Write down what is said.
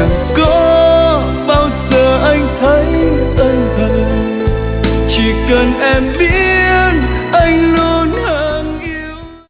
chẳng có bao giờ anh thấy ân hận. Chỉ cần em biết